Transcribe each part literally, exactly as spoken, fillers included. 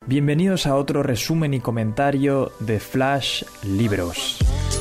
Bienvenidos a otro resumen y comentario de Flash Libros.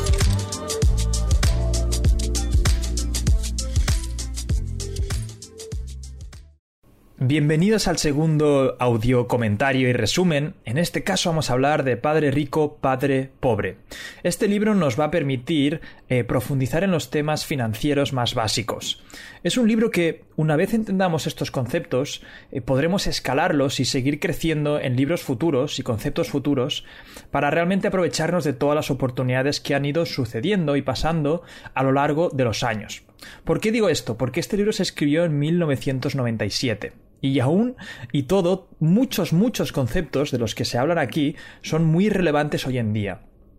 Bienvenidos al segundo audio comentario y resumen. En este caso vamos a hablar de Padre Rico, Padre Pobre. Este libro nos va a permitir eh, profundizar en los temas financieros más básicos. Es un libro que, una vez entendamos estos conceptos, eh, podremos escalarlos y seguir creciendo en libros futuros y conceptos futuros para realmente aprovecharnos de todas las oportunidades que han ido sucediendo y pasando a lo largo de los años. ¿Por qué digo esto? Porque este libro se escribió en mil novecientos noventa y siete. Y aún y todo, muchos, muchos conceptos de los que se hablan aquí son muy relevantes hoy en día.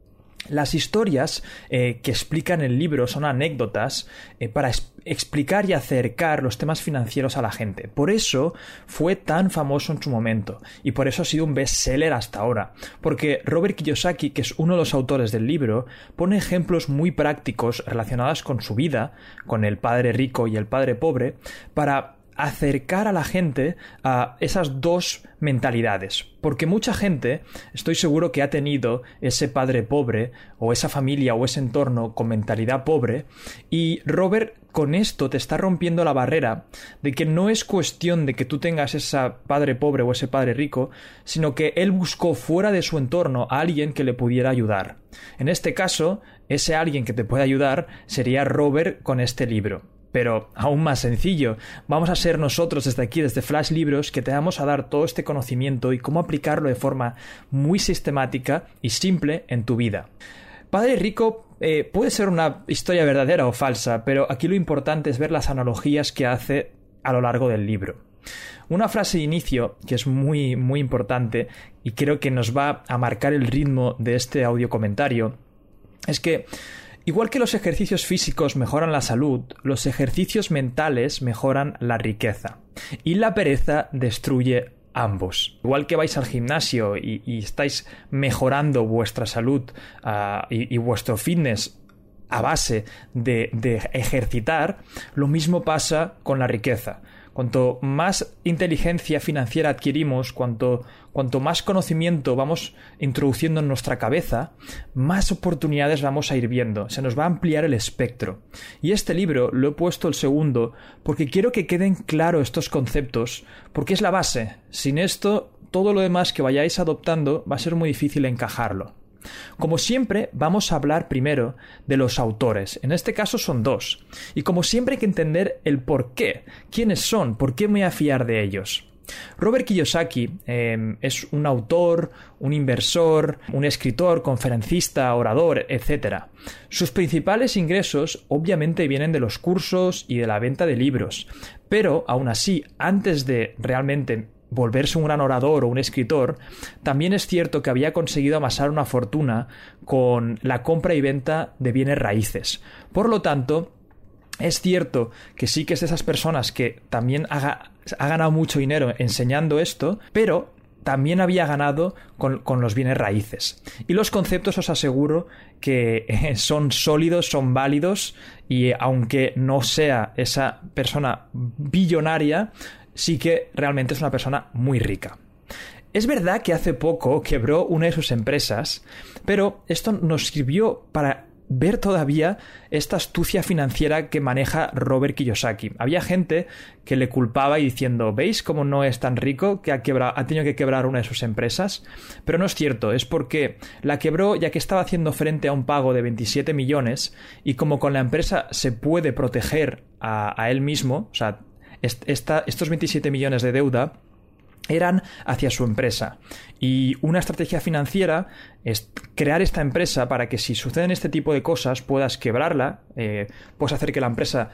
Las historias eh, que explican el libro son anécdotas eh, para es- explicar y acercar los temas financieros a la gente. Por eso fue tan famoso en su momento y por eso ha sido un bestseller hasta ahora. Porque Robert Kiyosaki, que es uno de los autores del libro, pone ejemplos muy prácticos relacionados con su vida, con el padre rico y el padre pobre, para acercar a la gente a esas dos mentalidades. Porque mucha gente, estoy seguro que ha tenido ese padre pobre o esa familia o ese entorno con mentalidad pobre, y Robert con esto te está rompiendo la barrera de que no es cuestión de que tú tengas ese padre pobre o ese padre rico, sino que él buscó fuera de su entorno a alguien que le pudiera ayudar. En este caso, ese alguien que te puede ayudar sería Robert con este libro. Pero aún más sencillo, vamos a ser nosotros desde aquí, desde Flash Libros, que te vamos a dar todo este conocimiento y cómo aplicarlo de forma muy sistemática y simple en tu vida. Padre Rico eh, puede ser una historia verdadera o falsa, pero aquí lo importante es ver las analogías que hace a lo largo del libro. Una frase de inicio que es muy, muy importante y creo que nos va a marcar el ritmo de este audio comentario es que igual que los ejercicios físicos mejoran la salud, los ejercicios mentales mejoran la riqueza. Y la pereza destruye ambos. Igual que vais al gimnasio y, y estáis mejorando vuestra salud uh, y, y vuestro fitness a base de, de ejercitar, lo mismo pasa con la riqueza. Cuanto más inteligencia financiera adquirimos, cuanto, cuanto más conocimiento vamos introduciendo en nuestra cabeza, más oportunidades vamos a ir viendo. Se nos va a ampliar el espectro. Y este libro lo he puesto el segundo porque quiero que queden claros estos conceptos, porque es la base. Sin esto, todo lo demás que vayáis adoptando va a ser muy difícil encajarlo. Como siempre, vamos a hablar primero de los autores. En este caso son dos. Y como siempre hay que entender el por qué. ¿Quiénes son? ¿Por qué me voy a fiar de ellos? Robert Kiyosaki eh, es un autor, un inversor, un escritor, conferencista, orador, etcétera. Sus principales ingresos obviamente vienen de los cursos y de la venta de libros. Pero, aún así, antes de realmente volverse un gran orador o un escritor, también es cierto que había conseguido amasar una fortuna con la compra y venta de bienes raíces. Por lo tanto, es cierto que sí que es de esas personas que también ha, ha ganado mucho dinero enseñando esto, pero también había ganado con, con los bienes raíces. Y los conceptos os aseguro que eh, son sólidos, son válidos, y eh, aunque no sea esa persona billonaria, sí que realmente es una persona muy rica. Es verdad que hace poco quebró una de sus empresas, pero esto nos sirvió para ver todavía esta astucia financiera que maneja Robert Kiyosaki. Había gente que le culpaba y diciendo, ¿veis cómo no es tan rico que ha, quebrado, ha tenido que quebrar una de sus empresas? Pero no es cierto, es porque la quebró ya que estaba haciendo frente a un pago de veintisiete millones y como con la empresa se puede proteger a, a él mismo, o sea, Esta, estos veintisiete millones de deuda eran hacia su empresa. Y una estrategia financiera es crear esta empresa para que si suceden este tipo de cosas puedas quebrarla, eh, puedes hacer que la empresa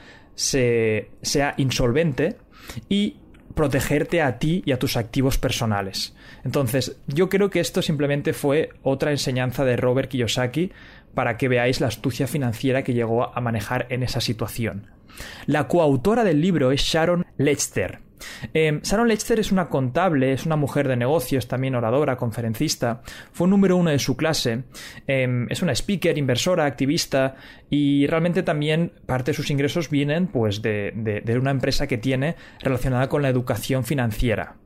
se, sea insolvente y protegerte a ti y a tus activos personales. Entonces, yo creo que esto simplemente fue otra enseñanza de Robert Kiyosaki para que veáis la astucia financiera que llegó a manejar en esa situación. La coautora del libro es Sharon Lechter. Eh, Sharon Lechter es una contable, es una mujer de negocios, también oradora, conferencista, fue número uno de su clase, eh, es una speaker, inversora, activista y realmente también parte de sus ingresos vienen pues de, de, de una empresa que tiene relacionada con la educación financiera.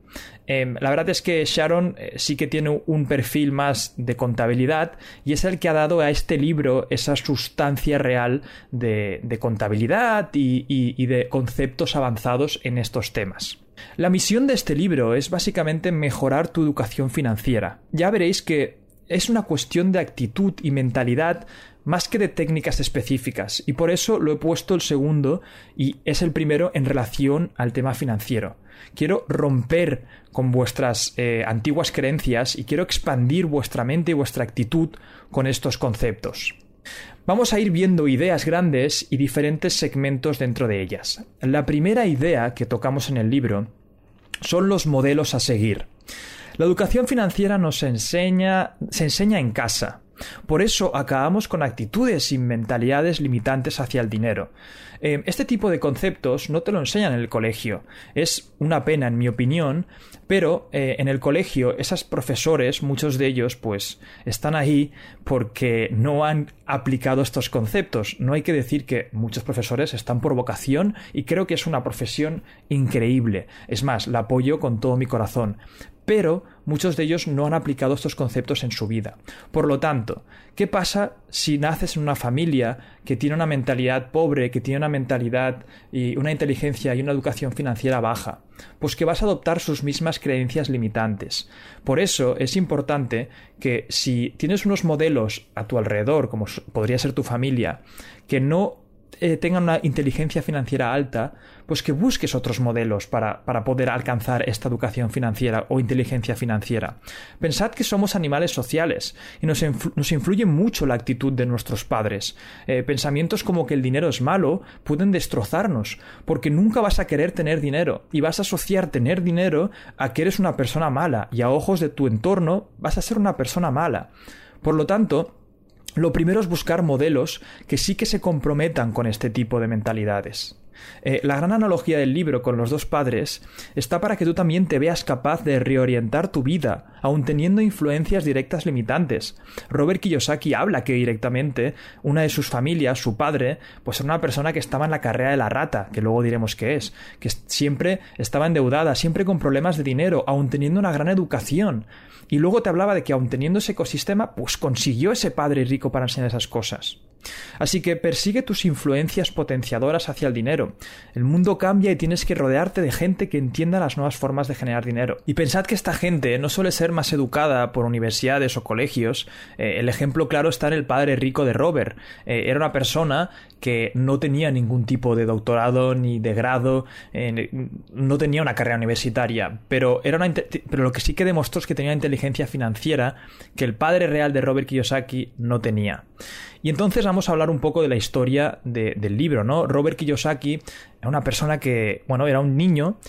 Eh, la verdad es que Sharon eh, sí que tiene un perfil más de contabilidad y es el que ha dado a este libro esa sustancia real de, de contabilidad y, y, y de conceptos avanzados en estos temas. La misión de este libro es básicamente mejorar tu educación financiera. Ya veréis que es una cuestión de actitud y mentalidad más que de técnicas específicas, y por eso lo he puesto el segundo y es el primero en relación al tema financiero. Quiero romper con vuestras eh, antiguas creencias y quiero expandir vuestra mente y vuestra actitud con estos conceptos. Vamos a ir viendo ideas grandes y diferentes segmentos dentro de ellas. La primera idea que tocamos en el libro son los modelos a seguir. La educación financiera nos enseña, se enseña en casa. Por eso acabamos con actitudes y mentalidades limitantes hacia el dinero. Eh, este tipo de conceptos no te lo enseñan en el colegio. Es una pena, en mi opinión, pero eh, en el colegio esos profesores, muchos de ellos, pues están ahí porque no han aplicado estos conceptos. No hay que decir que muchos profesores están por vocación y creo que es una profesión increíble. Es más, la apoyo con todo mi corazón. Pero muchos de ellos no han aplicado estos conceptos en su vida. Por lo tanto, ¿qué pasa si naces en una familia que tiene una mentalidad pobre, que tiene una mentalidad y una inteligencia y una educación financiera baja? Pues que vas a adoptar sus mismas creencias limitantes. Por eso es importante que si tienes unos modelos a tu alrededor, como podría ser tu familia, que no Eh, tengan una inteligencia financiera alta, pues que busques otros modelos para, para poder alcanzar esta educación financiera o inteligencia financiera. Pensad que somos animales sociales y nos, influ- nos influye mucho la actitud de nuestros padres. Eh, pensamientos como que el dinero es malo pueden destrozarnos, porque nunca vas a querer tener dinero y vas a asociar tener dinero a que eres una persona mala y a ojos de tu entorno vas a ser una persona mala. Por lo tanto, lo primero es buscar modelos que sí que se comprometan con este tipo de mentalidades. Eh, la gran analogía del libro con los dos padres está para que tú también te veas capaz de reorientar tu vida, aun teniendo influencias directas limitantes. Robert Kiyosaki habla que directamente una de sus familias, su padre, pues era una persona que estaba en la carrera de la rata, que luego diremos qué es, que siempre estaba endeudada, siempre con problemas de dinero, aun teniendo una gran educación. Y luego te hablaba de que aun teniendo ese ecosistema, pues consiguió ese padre rico para enseñar esas cosas. Así que persigue tus influencias potenciadoras hacia el dinero. El mundo cambia y tienes que rodearte de gente que entienda las nuevas formas de generar dinero. Y pensad que esta gente no suele ser más educada por universidades o colegios. Eh, el ejemplo claro está en el padre rico de Robert. Eh, era una persona que no tenía ningún tipo de doctorado ni de grado, eh, no tenía una carrera universitaria, pero, era una, pero lo que sí que demostró es que tenía una inteligencia financiera que el padre real de Robert Kiyosaki no tenía. Y entonces vamos a hablar un poco de la historia de, del libro, ¿no? Robert Kiyosaki era una persona que, bueno, era un niño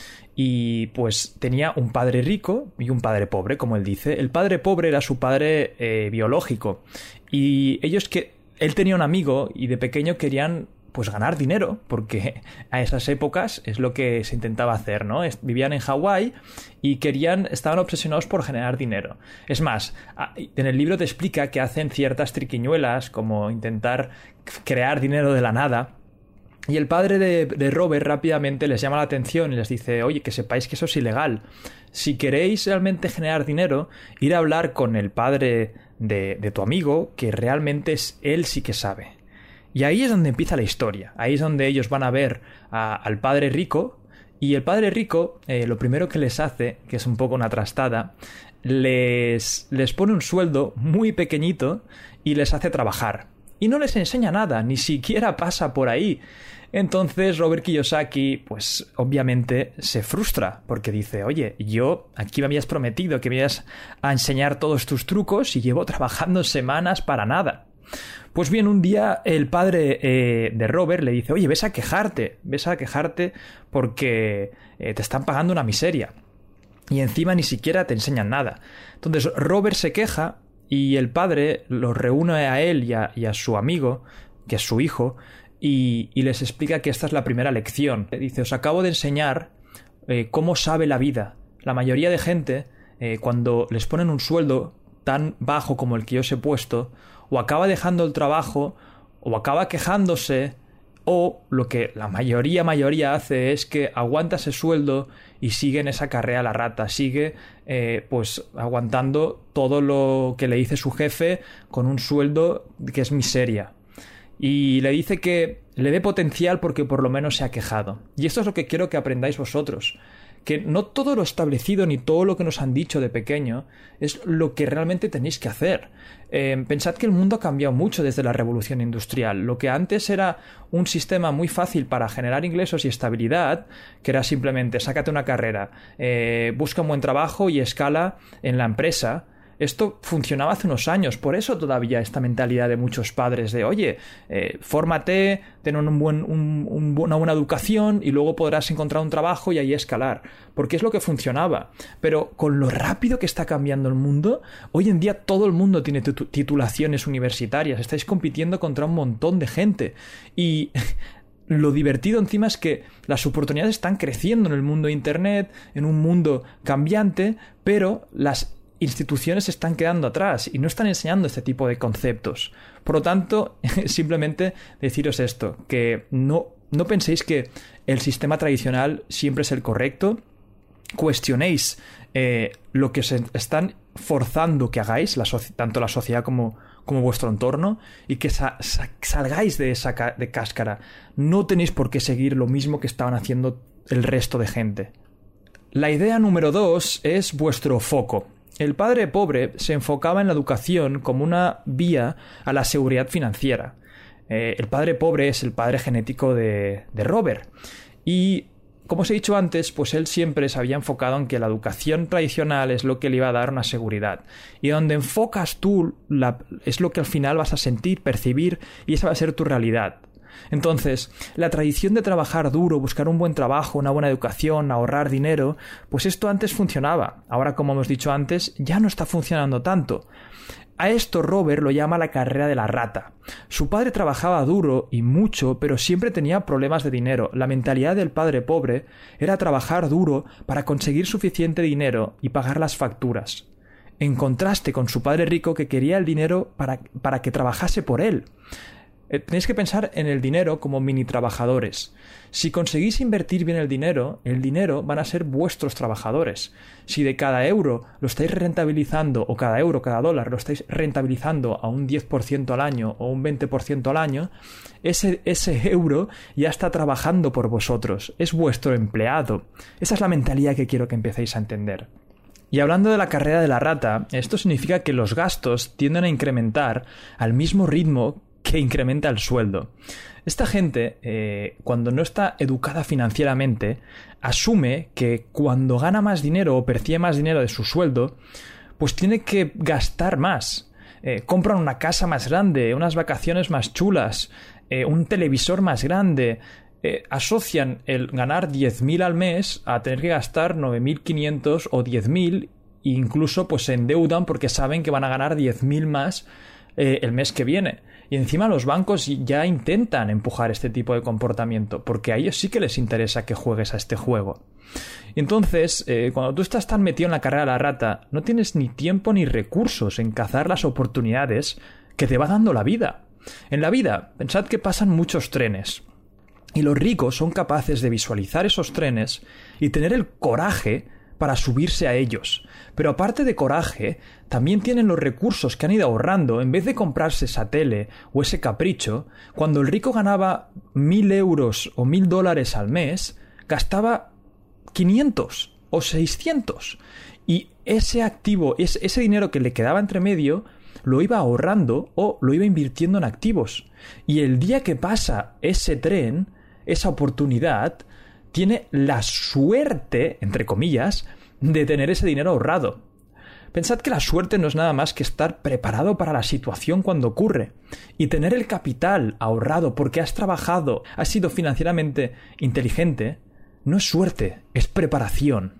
y pues tenía un padre rico y un padre pobre, como él dice. El padre pobre era su padre eh, biológico y ellos que él tenía un amigo y de pequeño querían pues ganar dinero, porque a esas épocas es lo que se intentaba hacer, ¿no? Vivían en Hawái y querían, estaban obsesionados por generar dinero. Es más, en el libro te explica que hacen ciertas triquiñuelas, como intentar crear dinero de la nada. Y el padre de, de Robert rápidamente les llama la atención y les dice, oye, que sepáis que eso es ilegal. Si queréis realmente generar dinero, ir a hablar con el padre de, de tu amigo, que realmente es él sí que sabe. Y ahí es donde empieza la historia. Ahí es donde ellos van a ver a, al padre rico. Y el padre rico, eh, lo primero que les hace, que es un poco una trastada, les, les pone un sueldo muy pequeñito y les hace trabajar. Y no les enseña nada, ni siquiera pasa por ahí. Entonces Robert Kiyosaki, pues obviamente se frustra porque dice, oye, yo aquí me habías prometido que me ibas a enseñar todos tus trucos y llevo trabajando semanas para nada. Pues bien, un día el padre eh, de Robert le dice, oye, ves a quejarte, ves a quejarte porque eh, te están pagando una miseria. Y encima ni siquiera te enseñan nada. Entonces Robert se queja y el padre los reúne a él y a, y a su amigo, que es su hijo, y, y les explica que esta es la primera lección. Dice, os acabo de enseñar eh, cómo sabe la vida. La mayoría de gente, eh, cuando les ponen un sueldo tan bajo como el que yo os he puesto, o acaba dejando el trabajo, o acaba quejándose, O lo que la mayoría, mayoría hace es que aguanta ese sueldo y sigue en esa carrera a la rata, sigue eh, pues aguantando todo lo que le dice su jefe con un sueldo que es miseria. Y le dice que le dé potencial porque por lo menos se ha quejado. Y esto es lo que quiero que aprendáis vosotros. Que no todo lo establecido ni todo lo que nos han dicho de pequeño es lo que realmente tenéis que hacer. Eh, pensad que el mundo ha cambiado mucho desde la revolución industrial. Lo que antes era un sistema muy fácil para generar ingresos y estabilidad, que era simplemente sácate una carrera, eh, busca un buen trabajo y escala en la empresa. Esto funcionaba hace unos años, por eso todavía esta mentalidad de muchos padres de oye, eh, fórmate, ten un buen, un, un, una buena educación y luego podrás encontrar un trabajo y ahí escalar, porque es lo que funcionaba. Pero con lo rápido que está cambiando el mundo, hoy en día todo el mundo tiene titulaciones universitarias, estáis compitiendo contra un montón de gente y... Lo divertido encima es que las oportunidades están creciendo en el mundo de Internet, en un mundo cambiante, pero las instituciones se están quedando atrás y no están enseñando este tipo de conceptos. Por lo tanto, simplemente deciros esto, que no, no penséis que el sistema tradicional siempre es el correcto. Cuestionéis eh, lo que se están forzando que hagáis, la tanto la sociedad como, como vuestro entorno, y que sa sa salgáis de esa ca de cáscara. No tenéis por qué seguir lo mismo que estaban haciendo el resto de gente. La idea número dos es vuestro foco. El padre pobre se enfocaba en la educación como una vía a la seguridad financiera. Eh, el padre pobre es el padre genético de, de Robert. Y, como os he dicho antes, pues él siempre se había enfocado en que la educación tradicional es lo que le iba a dar una seguridad. Y donde enfocas tú la, es lo que al final vas a sentir, percibir, y esa va a ser tu realidad. Entonces, la tradición de trabajar duro, buscar un buen trabajo, una buena educación, ahorrar dinero, pues esto antes funcionaba. Ahora, como hemos dicho antes, ya no está funcionando tanto. A esto Robert lo llama la carrera de la rata. Su padre trabajaba duro y mucho, pero siempre tenía problemas de dinero. La mentalidad del padre pobre era trabajar duro para conseguir suficiente dinero y pagar las facturas. En contraste con su padre rico que quería el dinero para, para que trabajase por él. Eh, tenéis que pensar en el dinero como mini trabajadores. Si conseguís invertir bien el dinero, el dinero van a ser vuestros trabajadores. Si de cada euro lo estáis rentabilizando, o cada euro, cada dólar lo estáis rentabilizando a un diez por ciento al año o un veinte por ciento al año, ese, ese euro ya está trabajando por vosotros. Es vuestro empleado. Esa es la mentalidad que quiero que empecéis a entender. Y hablando de la carrera de la rata, esto significa que los gastos tienden a incrementar al mismo ritmo que incrementa el sueldo. Esta gente, eh, cuando no está educada financieramente, asume que cuando gana más dinero o percibe más dinero de su sueldo, pues tiene que gastar más. Eh, compran una casa más grande, unas vacaciones más chulas, eh, un televisor más grande. Eh, asocian el ganar diez mil al mes a tener que gastar nueve mil quinientos o diez mil, e incluso pues se endeudan porque saben que van a ganar diez mil más eh, el mes que viene. Y encima los bancos ya intentan empujar este tipo de comportamiento, porque a ellos sí que les interesa que juegues a este juego. Entonces, eh, cuando tú estás tan metido en la carrera de la rata, no tienes ni tiempo ni recursos en cazar las oportunidades que te va dando la vida. En la vida, pensad que pasan muchos trenes. Y los ricos son capaces de visualizar esos trenes y tener el coraje para subirse a ellos. Pero aparte de coraje, también tienen los recursos que han ido ahorrando. En vez de comprarse esa tele o ese capricho, cuando el rico ganaba mil euros o mil dólares al mes, gastaba quinientos o seiscientos. Y ese activo, ese, ese dinero que le quedaba entre medio, lo iba ahorrando o lo iba invirtiendo en activos. Y el día que pasa ese tren, esa oportunidad, tiene la suerte, entre comillas, de tener ese dinero ahorrado. Pensad que la suerte no es nada más que estar preparado para la situación cuando ocurre. Y tener el capital ahorrado porque has trabajado, has sido financieramente inteligente, no es suerte, es preparación.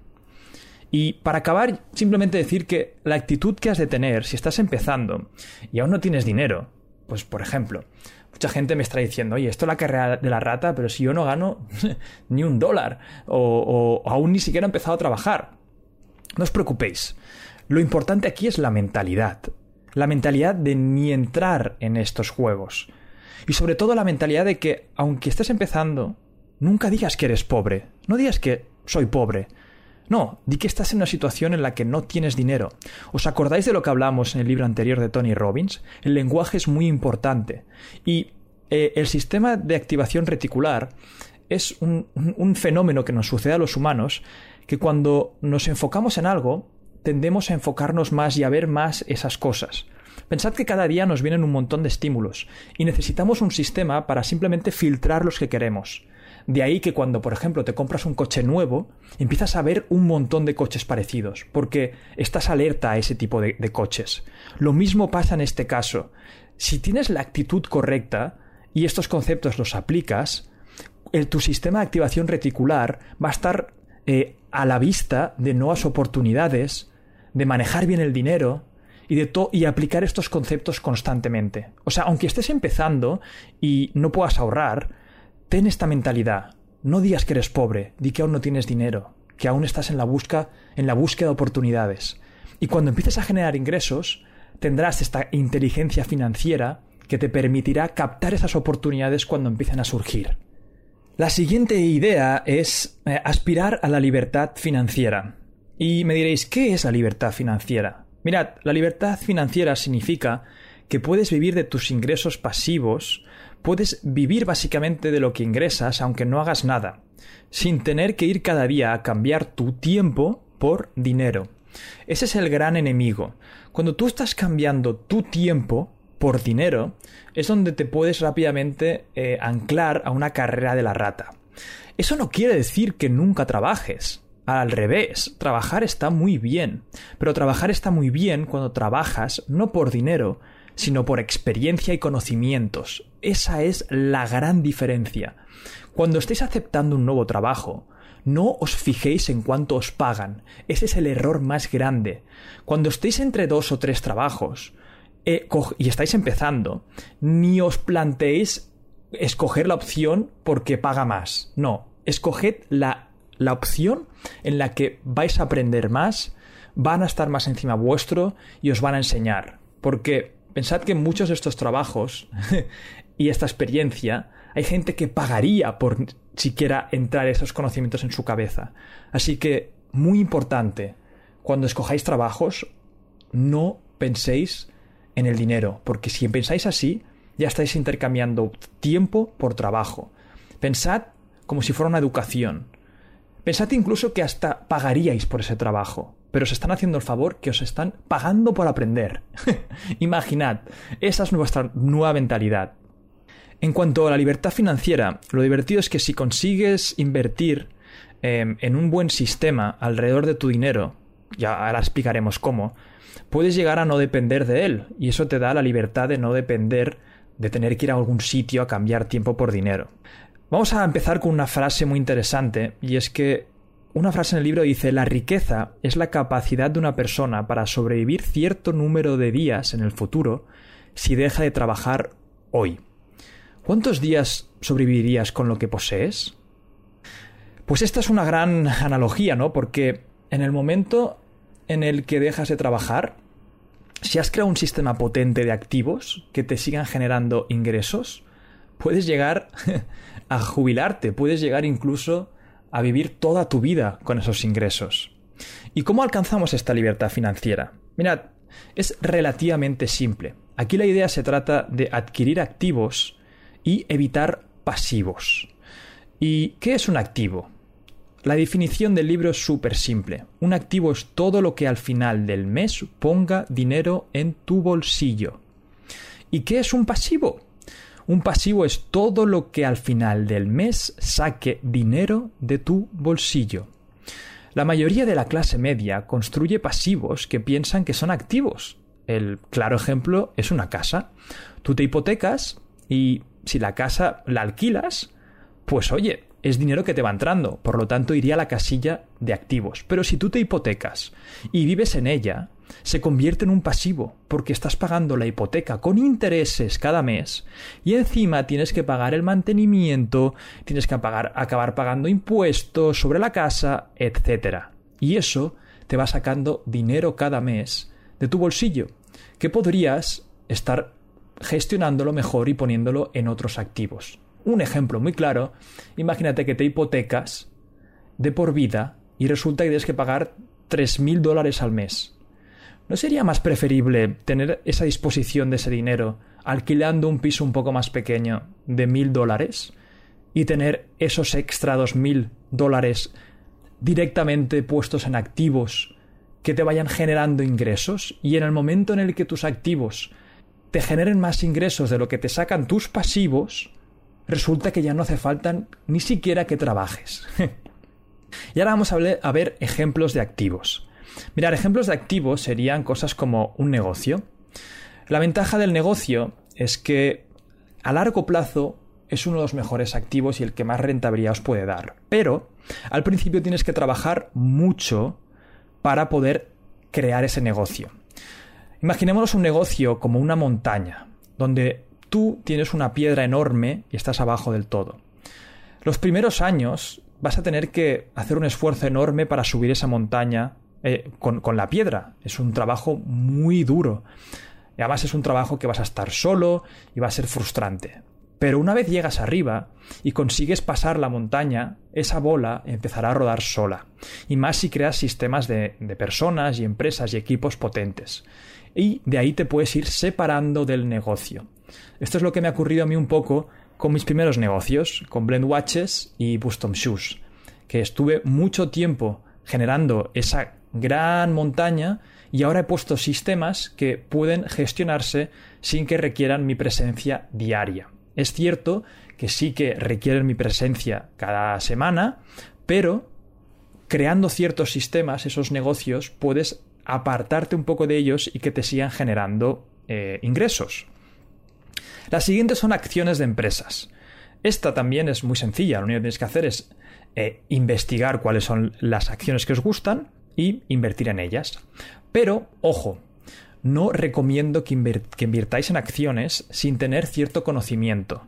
Y para acabar, simplemente decir que la actitud que has de tener si estás empezando y aún no tienes dinero, pues por ejemplo, mucha gente me está diciendo, oye, esto es la carrera de la rata, pero si yo no gano ni un dólar o, o aún ni siquiera he empezado a trabajar. No os preocupéis. Lo importante aquí es la mentalidad. La mentalidad de ni entrar en estos juegos. Y sobre todo la mentalidad de que, aunque estés empezando, nunca digas que eres pobre. No digas que soy pobre. No, di que estás en una situación en la que no tienes dinero. ¿Os acordáis de lo que hablamos en el libro anterior de Tony Robbins? El lenguaje es muy importante. Y eh, el sistema de activación reticular es un, un, un fenómeno que nos sucede a los humanos, que cuando nos enfocamos en algo, tendemos a enfocarnos más y a ver más esas cosas. Pensad que cada día nos vienen un montón de estímulos y necesitamos un sistema para simplemente filtrar los que queremos. De ahí que cuando, por ejemplo, te compras un coche nuevo, empiezas a ver un montón de coches parecidos, porque estás alerta a ese tipo de, de coches. Lo mismo pasa en este caso. Si tienes la actitud correcta y estos conceptos los aplicas, el, tu sistema de activación reticular va a estar eh, a la vista de nuevas oportunidades, de manejar bien el dinero y, de to- y aplicar estos conceptos constantemente. O sea, aunque estés empezando y no puedas ahorrar, ten esta mentalidad. No digas que eres pobre, di que aún no tienes dinero, que aún estás en la busca, en la búsqueda de oportunidades. Y cuando empieces a generar ingresos, tendrás esta inteligencia financiera que te permitirá captar esas oportunidades cuando empiecen a surgir. La siguiente idea es eh, aspirar a la libertad financiera. Y me diréis, ¿qué es la libertad financiera? Mirad, la libertad financiera significa que puedes vivir de tus ingresos pasivos. Puedes vivir básicamente de lo que ingresas aunque no hagas nada, sin tener que ir cada día a cambiar tu tiempo por dinero. Ese es el gran enemigo. Cuando tú estás cambiando tu tiempo por dinero, es donde te puedes rápidamente eh, anclar a una carrera de la rata. Eso no quiere decir que nunca trabajes. Al revés, trabajar está muy bien. Pero trabajar está muy bien cuando trabajas no por dinero, sino por experiencia y conocimientos. Esa es la gran diferencia. Cuando estéis aceptando un nuevo trabajo, no os fijéis en cuánto os pagan. Ese es el error más grande. Cuando estéis entre dos o tres trabajos eh, y estáis empezando, ni os planteéis escoger la opción porque paga más. No, escoged la, la opción en la que vais a aprender más, van a estar más encima vuestro y os van a enseñar. Porque pensad que en muchos de estos trabajos y esta experiencia hay gente que pagaría por siquiera entrar esos conocimientos en su cabeza. Así que, muy importante, cuando escojáis trabajos, no penséis en el dinero, porque si pensáis así, ya estáis intercambiando tiempo por trabajo. Pensad como si fuera una educación. Pensad incluso que hasta pagaríais por ese trabajo. Pero os están haciendo el favor que os están pagando por aprender. Imaginad, esa es nuestra nueva mentalidad. En cuanto a la libertad financiera, lo divertido es que si consigues invertir eh, en un buen sistema alrededor de tu dinero, ya ahora explicaremos cómo, puedes llegar a no depender de él, y eso te da la libertad de no depender de tener que ir a algún sitio a cambiar tiempo por dinero. Vamos a empezar con una frase muy interesante, y es que una frase en el libro dice: la riqueza es la capacidad de una persona para sobrevivir cierto número de días en el futuro si deja de trabajar hoy. ¿Cuántos días sobrevivirías con lo que posees? Pues esta es una gran analogía, ¿no? Porque en el momento en el que dejas de trabajar, si has creado un sistema potente de activos que te sigan generando ingresos, puedes llegar a jubilarte, puedes llegar incluso a vivir toda tu vida con esos ingresos. ¿Y cómo alcanzamos esta libertad financiera? Mirad, es relativamente simple. Aquí la idea se trata de adquirir activos y evitar pasivos. ¿Y qué es un activo? La definición del libro es súper simple. Un activo es todo lo que al final del mes ponga dinero en tu bolsillo. ¿Y qué es un pasivo? Un pasivo es todo lo que al final del mes saque dinero de tu bolsillo. La mayoría de la clase media construye pasivos que piensan que son activos. El claro ejemplo es una casa. Tú te hipotecas y si la casa la alquilas, pues oye, es dinero que te va entrando, por lo tanto iría a la casilla de activos. Pero si tú te hipotecas y vives en ella, se convierte en un pasivo, porque estás pagando la hipoteca con intereses cada mes y encima tienes que pagar el mantenimiento, tienes que pagar, acabar pagando impuestos sobre la casa, etcétera. Y eso te va sacando dinero cada mes de tu bolsillo, que podrías estar gestionándolo mejor y poniéndolo en otros activos. Un ejemplo muy claro, imagínate que te hipotecas de por vida y resulta que tienes que pagar tres mil dólares al mes. ¿No sería más preferible tener esa disposición de ese dinero alquilando un piso un poco más pequeño de mil dólares y tener esos extra dos mil dólares directamente puestos en activos que te vayan generando ingresos? Y en el momento en el que tus activos te generen más ingresos de lo que te sacan tus pasivos, resulta que ya no hace falta ni siquiera que trabajes. Y ahora vamos a ver, a ver ejemplos de activos. Mirar, ejemplos de activos serían cosas como un negocio. La ventaja del negocio es que a largo plazo es uno de los mejores activos y el que más rentabilidad os puede dar. Pero al principio tienes que trabajar mucho para poder crear ese negocio. Imaginémonos un negocio como una montaña, donde tú tienes una piedra enorme y estás abajo del todo. Los primeros años vas a tener que hacer un esfuerzo enorme para subir esa montaña eh, con, con la piedra. Es un trabajo muy duro. Y además es un trabajo que vas a estar solo y va a ser frustrante. Pero una vez llegas arriba y consigues pasar la montaña, esa bola empezará a rodar sola. Y más si creas sistemas de, de personas y empresas y equipos potentes. Y de ahí te puedes ir separando del negocio. Esto es lo que me ha ocurrido a mí un poco con mis primeros negocios, con Blend Watches y Bustom Shoes, que estuve mucho tiempo generando esa gran montaña y ahora he puesto sistemas que pueden gestionarse sin que requieran mi presencia diaria. Es cierto que sí que requieren mi presencia cada semana, pero creando ciertos sistemas, esos negocios, puedes apartarte un poco de ellos y que te sigan generando eh, ingresos. Las siguientes son acciones de empresas. Esta también es muy sencilla. Lo único que tienes que hacer es eh, investigar cuáles son las acciones que os gustan y invertir en ellas. Pero, ojo, no recomiendo que, invir- que invirtáis en acciones sin tener cierto conocimiento.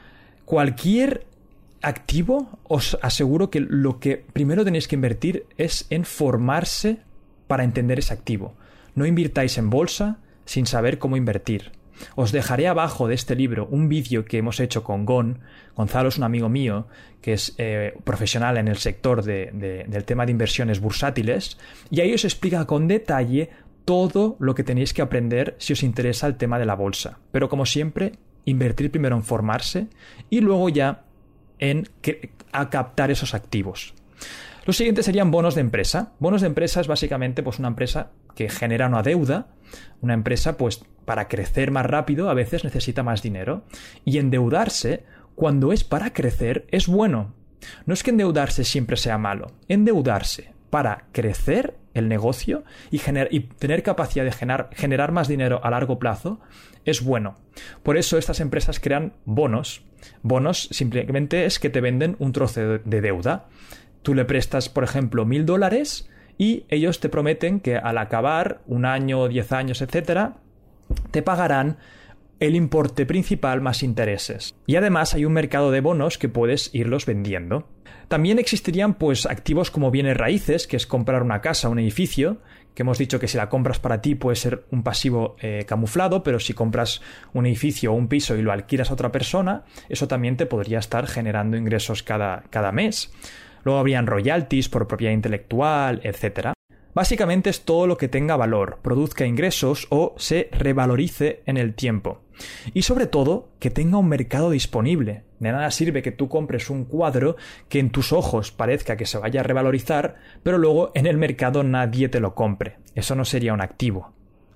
Cualquier activo, os aseguro que lo que primero tenéis que invertir es en formarse para entender ese activo. No invirtáis en bolsa sin saber cómo invertir. Os dejaré abajo de este libro un vídeo que hemos hecho con Gon. Gonzalo es un amigo mío que es eh, profesional en el sector de, de, del tema de inversiones bursátiles, y ahí os explica con detalle todo lo que tenéis que aprender si os interesa el tema de la bolsa. Pero como siempre, invertir primero en formarse y luego ya en que, a captar esos activos. Los siguientes serían bonos de empresa. Bonos de empresa es básicamente pues, una empresa que genera una deuda. Una empresa, pues, para crecer más rápido a veces necesita más dinero. Y endeudarse, cuando es para crecer, es bueno. No es que endeudarse siempre sea malo. Endeudarse para crecer el negocio y, gener- y tener capacidad de generar, generar más dinero a largo plazo es bueno. Por eso estas empresas crean bonos. Bonos simplemente es que te venden un trozo de, de deuda. Tú le prestas, por ejemplo, mil dólares y ellos te prometen que al acabar un año, diez años, etcétera, te pagarán el importe principal más intereses. Y además hay un mercado de bonos que puedes irlos vendiendo. También existirían pues activos como bienes raíces, que es comprar una casa, un edificio, que hemos dicho que si la compras para ti puede ser un pasivo eh, camuflado, pero si compras un edificio o un piso y lo alquilas a otra persona, eso también te podría estar generando ingresos cada, cada mes. Luego habrían royalties por propiedad intelectual, etcétera. Básicamente es todo lo que tenga valor, produzca ingresos o se revalorice en el tiempo. Y sobre todo, que tenga un mercado disponible. De nada sirve que tú compres un cuadro que en tus ojos parezca que se vaya a revalorizar, pero luego en el mercado nadie te lo compre. Eso no sería un activo.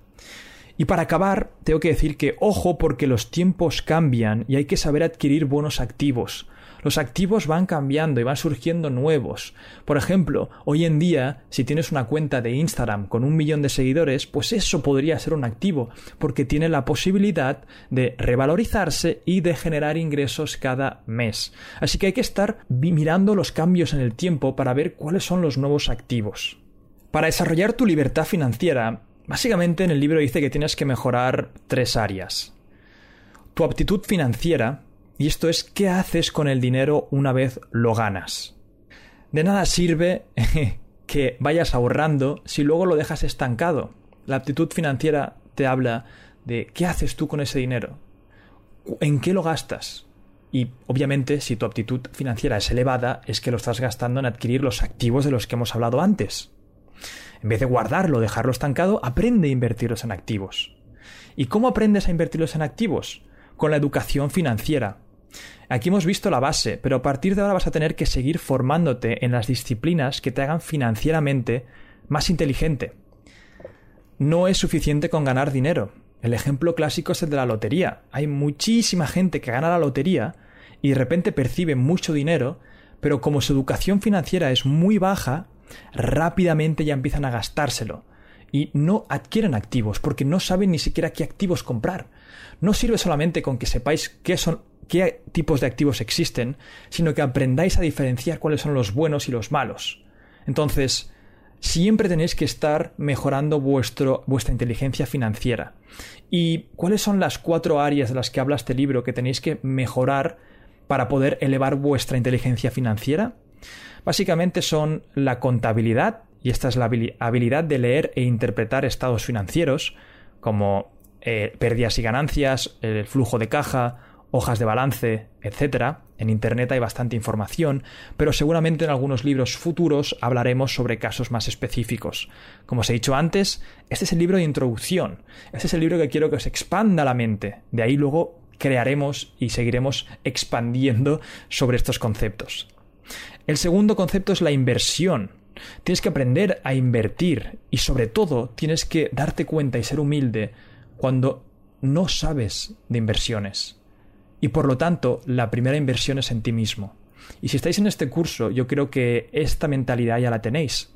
Y para acabar, tengo que decir que ojo porque los tiempos cambian y hay que saber adquirir buenos activos. Los activos van cambiando y van surgiendo nuevos. Por ejemplo, hoy en día, si tienes una cuenta de Instagram con un millón de seguidores, pues eso podría ser un activo, porque tiene la posibilidad de revalorizarse y de generar ingresos cada mes. Así que hay que estar mirando los cambios en el tiempo para ver cuáles son los nuevos activos. Para desarrollar tu libertad financiera, básicamente en el libro dice que tienes que mejorar tres áreas. Tu aptitud financiera. Y esto es, ¿qué haces con el dinero una vez lo ganas? De nada sirve que vayas ahorrando si luego lo dejas estancado. La aptitud financiera te habla de qué haces tú con ese dinero, en qué lo gastas. Y obviamente, si tu aptitud financiera es elevada, es que lo estás gastando en adquirir los activos de los que hemos hablado antes. En vez de guardarlo, dejarlo estancado, aprende a invertirlos en activos. ¿Y cómo aprendes a invertirlos en activos? Con la educación financiera. Aquí hemos visto la base, pero a partir de ahora vas a tener que seguir formándote en las disciplinas que te hagan financieramente más inteligente. No es suficiente con ganar dinero. El ejemplo clásico es el de la lotería. Hay muchísima gente que gana la lotería y de repente percibe mucho dinero, pero como su educación financiera es muy baja, rápidamente ya empiezan a gastárselo y no adquieren activos porque no saben ni siquiera qué activos comprar. No sirve solamente con que sepáis qué son, qué tipos de activos existen, sino que aprendáis a diferenciar cuáles son los buenos y los malos. Entonces, siempre tenéis que estar mejorando vuestro, vuestra inteligencia financiera. ¿Y cuáles son las cuatro áreas de las que habla este libro que tenéis que mejorar para poder elevar vuestra inteligencia financiera? Básicamente son la contabilidad, y esta es la habilidad de leer e interpretar estados financieros, como eh, pérdidas y ganancias, el flujo de caja, hojas de balance, etcétera. En Internet hay bastante información, pero seguramente en algunos libros futuros hablaremos sobre casos más específicos. Como os he dicho antes, este es el libro de introducción. Este es el libro que quiero que os expanda la mente. De ahí luego crearemos y seguiremos expandiendo sobre estos conceptos. El segundo concepto es la inversión. Tienes que aprender a invertir y sobre todo tienes que darte cuenta y ser humilde cuando no sabes de inversiones. Y por lo tanto, la primera inversión es en ti mismo. Y si estáis en este curso, yo creo que esta mentalidad ya la tenéis.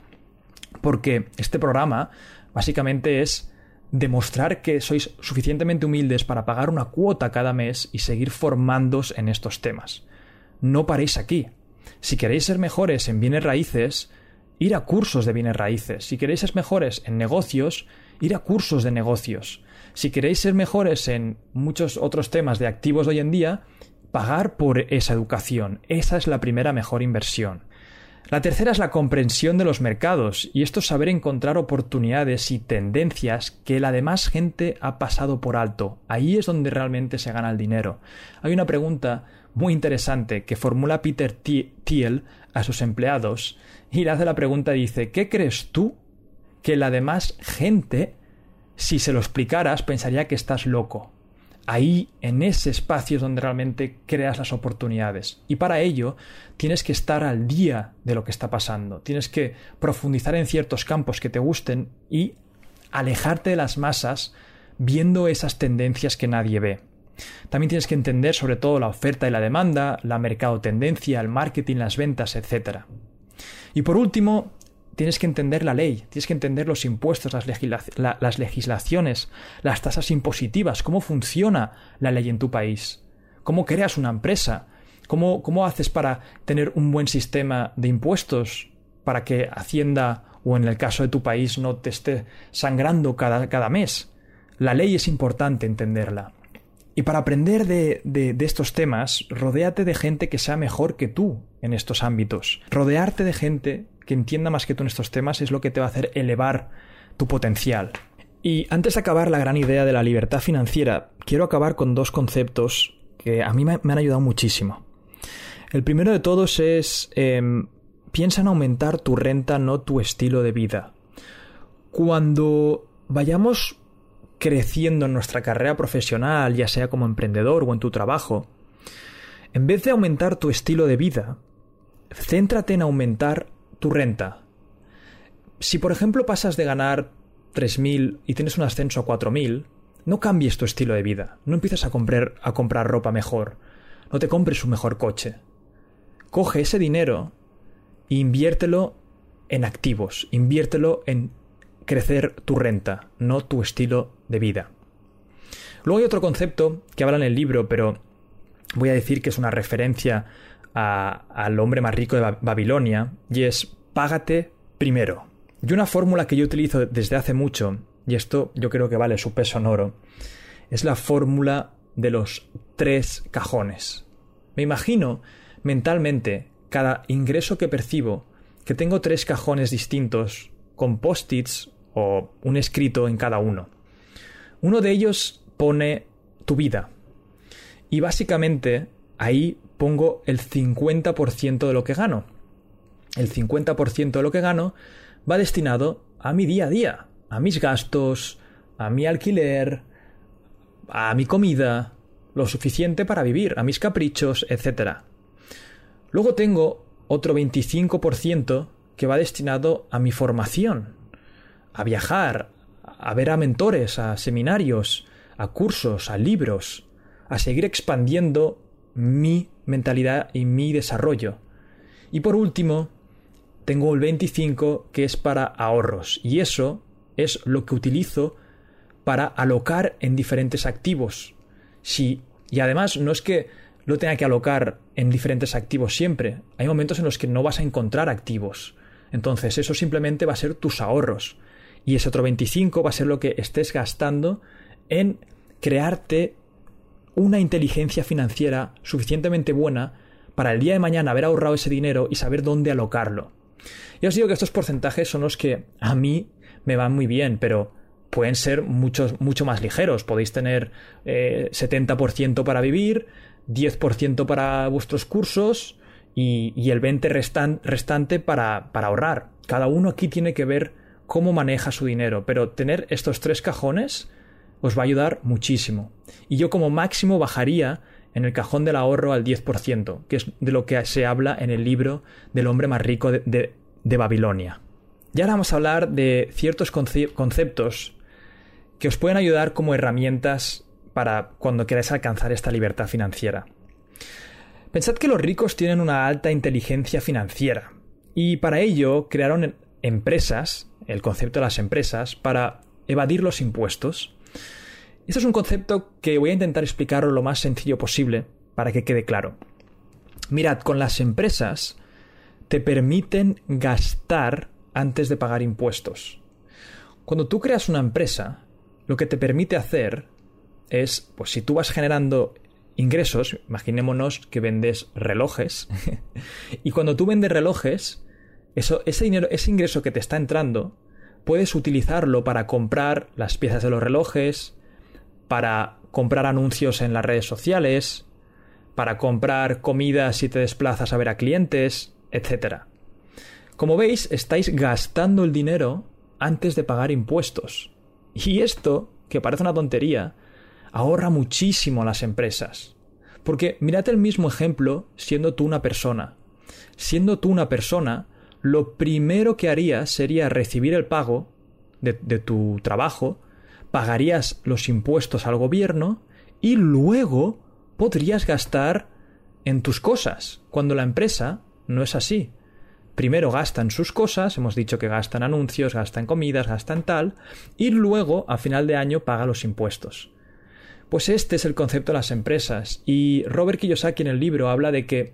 Porque este programa básicamente es demostrar que sois suficientemente humildes para pagar una cuota cada mes y seguir formándoos en estos temas. No paréis aquí. Si queréis ser mejores en bienes raíces, ir a cursos de bienes raíces. Si queréis ser mejores en negocios, ir a cursos de negocios. Si queréis ser mejores en muchos otros temas de activos de hoy en día, pagar por esa educación. Esa es la primera mejor inversión. La tercera es la comprensión de los mercados, y esto es saber encontrar oportunidades y tendencias que la demás gente ha pasado por alto. Ahí es donde realmente se gana el dinero. Hay una pregunta muy interesante que formula Peter Thiel a sus empleados, y le hace la pregunta y dice: ¿qué crees tú que la demás gente, si se lo explicaras, pensaría que estás loco? Ahí, en ese espacio es donde realmente creas las oportunidades. Y para ello, tienes que estar al día de lo que está pasando. Tienes que profundizar en ciertos campos que te gusten y alejarte de las masas viendo esas tendencias que nadie ve. También tienes que entender sobre todo la oferta y la demanda, la mercadotendencia, el marketing, las ventas, etcétera. Y por último, tienes que entender la ley, tienes que entender los impuestos, las, legisla- la, las legislaciones, las tasas impositivas, cómo funciona la ley en tu país, cómo creas una empresa, cómo, cómo haces para tener un buen sistema de impuestos para que Hacienda, o en el caso de tu país, no te esté sangrando cada, cada mes. La ley es importante entenderla. Y para aprender de, de, de estos temas, rodéate de gente que sea mejor que tú en estos ámbitos. Rodearte de gente que entienda más que tú en estos temas es lo que te va a hacer elevar tu potencial. Y antes de acabar la gran idea de la libertad financiera, quiero acabar con dos conceptos que a mí me, me han ayudado muchísimo. El primero de todos es, eh, piensa en aumentar tu renta, no tu estilo de vida. Cuando vayamos creciendo en nuestra carrera profesional, ya sea como emprendedor o en tu trabajo, en vez de aumentar tu estilo de vida, céntrate en aumentar tu renta. Si por ejemplo pasas de ganar tres mil y tienes un ascenso a cuatro mil, no cambies tu estilo de vida, no empieces a comprar, a comprar ropa mejor, no te compres un mejor coche. Coge ese dinero e inviértelo en activos, inviértelo en crecer tu renta, no tu estilo de vida. Luego hay otro concepto que habla en el libro, pero voy a decir que es una referencia a, al hombre más rico de Babilonia, y es: págate primero. Y una fórmula que yo utilizo desde hace mucho, y esto yo creo que vale su peso en oro, es la fórmula de los tres cajones. Me imagino mentalmente cada ingreso que percibo que tengo tres cajones distintos con post-its o un escrito en cada uno. Uno de ellos pone tu vida. Y básicamente ahí pongo el cincuenta por ciento de lo que gano. El cincuenta por ciento de lo que gano va destinado a mi día a día, a mis gastos, a mi alquiler, a mi comida, lo suficiente para vivir, a mis caprichos, etcétera. Luego tengo otro veinticinco por ciento que va destinado a mi formación, a viajar, a ver a mentores, a seminarios, a cursos, a libros, a seguir expandiendo mi mentalidad y mi desarrollo. Y por último, tengo el veinticinco que es para ahorros, y eso es lo que utilizo para alocar en diferentes activos. Sí, y además no es que lo tenga que alocar en diferentes activos siempre. Hay momentos en los que no vas a encontrar activos. Entonces eso simplemente va a ser tus ahorros. Y ese otro veinticinco va a ser lo que estés gastando en crearte una inteligencia financiera suficientemente buena para el día de mañana haber ahorrado ese dinero y saber dónde alocarlo. Ya os digo que estos porcentajes son los que a mí me van muy bien, pero pueden ser muchos, mucho más ligeros. Podéis tener eh, setenta por ciento para vivir, diez por ciento para vuestros cursos y, y el veinte por ciento restan, restante para, para ahorrar. Cada uno aquí tiene que ver cómo maneja su dinero, pero tener estos tres cajones os va a ayudar muchísimo. Y yo como máximo bajaría en el cajón del ahorro al diez por ciento, que es de lo que se habla en el libro del hombre más rico de, de, de Babilonia. Y ahora vamos a hablar de ciertos conce- conceptos que os pueden ayudar como herramientas para cuando queráis alcanzar esta libertad financiera. Pensad que los ricos tienen una alta inteligencia financiera y para ello crearon empresas, el concepto de las empresas, para evadir los impuestos. Esto es un concepto que voy a intentar explicarlo lo más sencillo posible para que quede claro. Mirad, con las empresas te permiten gastar antes de pagar impuestos. Cuando tú creas una empresa, lo que te permite hacer es, pues si tú vas generando ingresos, imaginémonos que vendes relojes, y cuando tú vendes relojes, eso, ese dinero, ese ingreso que te está entrando, puedes utilizarlo para comprar las piezas de los relojes, para comprar anuncios en las redes sociales, para comprar comida si te desplazas a ver a clientes, etcétera. Como veis, estáis gastando el dinero antes de pagar impuestos. Y esto, que parece una tontería, ahorra muchísimo a las empresas. Porque mirad el mismo ejemplo siendo tú una persona. Siendo tú una persona, lo primero que harías sería recibir el pago de, de tu trabajo, pagarías los impuestos al gobierno y luego podrías gastar en tus cosas, cuando la empresa no es así. Primero gastan sus cosas, hemos dicho que gastan anuncios, gastan comidas, gastan tal, y luego a final de año paga los impuestos. Pues este es el concepto de las empresas, y Robert Kiyosaki en el libro habla de que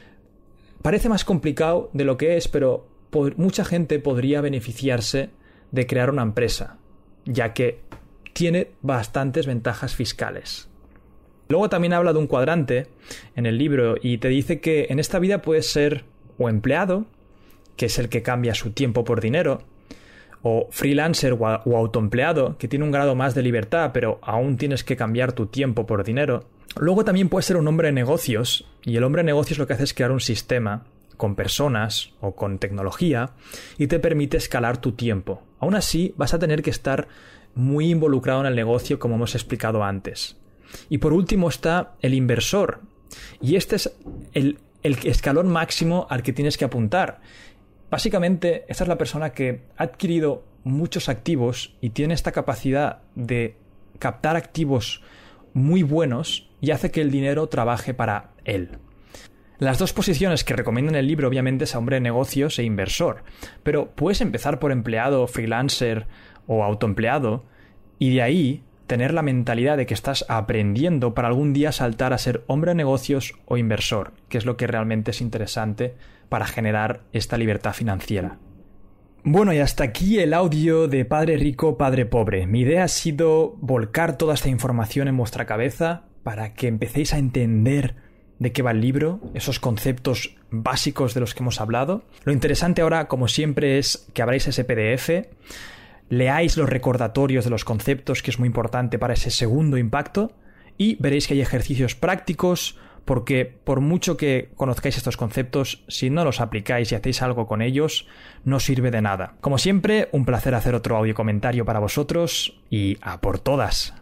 parece más complicado de lo que es, pero mucha gente podría beneficiarse de crear una empresa, ya que tiene bastantes ventajas fiscales. Luego también habla de un cuadrante en el libro y te dice que en esta vida puedes ser o empleado, que es el que cambia su tiempo por dinero, o freelancer o, o autoempleado, que tiene un grado más de libertad, pero aún tienes que cambiar tu tiempo por dinero. Luego también puedes ser un hombre de negocios, y el hombre de negocios lo que hace es crear un sistema con personas o con tecnología y te permite escalar tu tiempo. Aún así, vas a tener que estar muy involucrado en el negocio, como hemos explicado antes. Y por último está el inversor, y este es el, el escalón máximo al que tienes que apuntar. Básicamente, esta es la persona que ha adquirido muchos activos y tiene esta capacidad de captar activos muy buenos y hace que el dinero trabaje para él. Las dos posiciones que recomiendan en el libro obviamente es a hombre de negocios e inversor, pero puedes empezar por empleado, freelancer o autoempleado y de ahí tener la mentalidad de que estás aprendiendo para algún día saltar a ser hombre de negocios o inversor, que es lo que realmente es interesante para generar esta libertad financiera. Bueno, y hasta aquí el audio de Padre Rico, Padre Pobre. Mi idea ha sido volcar toda esta información en vuestra cabeza para que empecéis a entender de qué va el libro, esos conceptos básicos de los que hemos hablado. Lo interesante ahora, como siempre, es que abráis ese P D F, leáis los recordatorios de los conceptos, que es muy importante para ese segundo impacto, y veréis que hay ejercicios prácticos, porque por mucho que conozcáis estos conceptos, si no los aplicáis y hacéis algo con ellos, no sirve de nada. Como siempre, un placer hacer otro audio comentario para vosotros y a por todas.